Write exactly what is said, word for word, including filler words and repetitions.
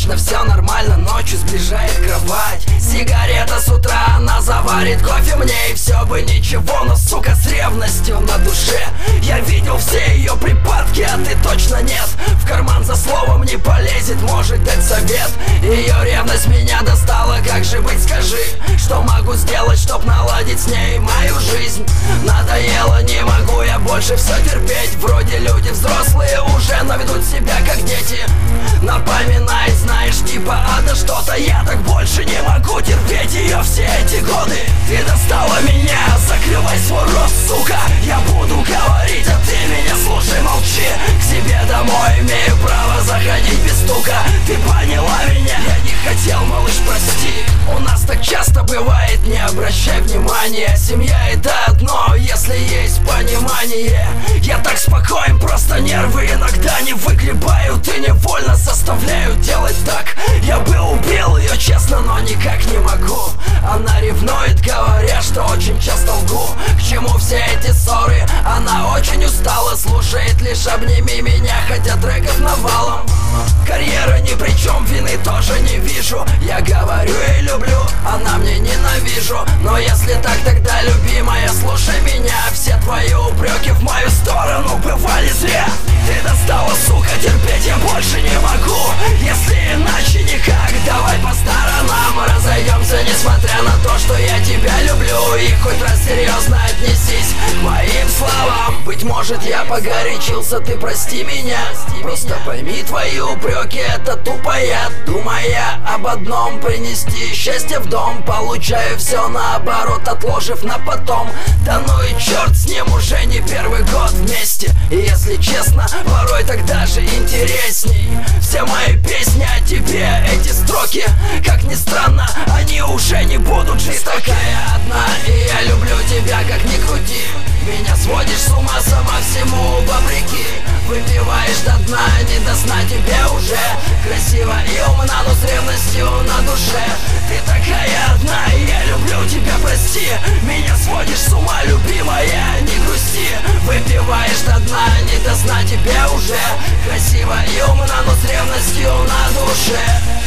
обычно все нормально, ночью сближает кровать. Сигарета с утра, она заварит кофе мне, и все бы ничего, но сука с ревностью на душе. Я видел все ее припадки, а ты точно нет. В карман за словом не полезет, может дать совет. Ее ревность меня достала, как же быть, скажи. Что могу сделать, чтоб наладить с ней мою жизнь? Надоело, не могу я больше все терпеть. Вроде люди взрослые уже, но ведут себя как дети. Напоминает, знаешь, типа ада что-то. Я так больше не могу терпеть ее все эти годы. Ты достала меня, закрывай свой рот, сука. Я буду говорить, а ты меня слушай, молчи. К себе домой имею право заходить без стука. Ты поняла меня? Я не хотел, малыш, прости. У нас так часто бывает, не обращай внимания. Семья это одно, если есть понимание. Я так спокоен, просто нервы иногда не выгребают и невольно заставляют делать так. Я бы убил ее, честно, но никак не могу. Она ревнует, говоря, что очень часто лгу. К чему все эти ссоры? Она очень устала, слушает лишь «Обними меня», хотя треков навалом. Карьера ни при чем, вины тоже не вижу. Я говорю и люблю, она мне ненавижу. Но если так, тогда, любимая, слушай меня. Все твои упреки в мою сторону бывали зря. Ты достала, сука, терпеть я больше не могу. Если иначе никак, давай по сторонам разойдемся, несмотря на то, что я тебя люблю. И хоть раз серьезно отнесись к моим словам. Быть может, я погорячился, ты прости меня. Просто пойми, твои упреки это тупо я. Думая об одном, принести счастье в дом. Получаю все наоборот, отложив на потом. Да ну и черт с ним, уже не первый год вместе. И если честно, порой так даже интересней. Все мои песни о тебе, эти строки, как ни странно, они уже не будут жить. Такая одна, и я люблю тебя, как ни крути. Меня сводишь с ума сама всему вопреки. Выпиваешь до дна, не до сна тебе уже. Красиво и умна, но с ревностью на душе. Ты такая одна, и я люблю тебя, прости. Меня сводишь с ума, любимая, не грусти. Выпиваешь до дна, не до сна тебе уже. Красиво и умна, но с ревностью на душе.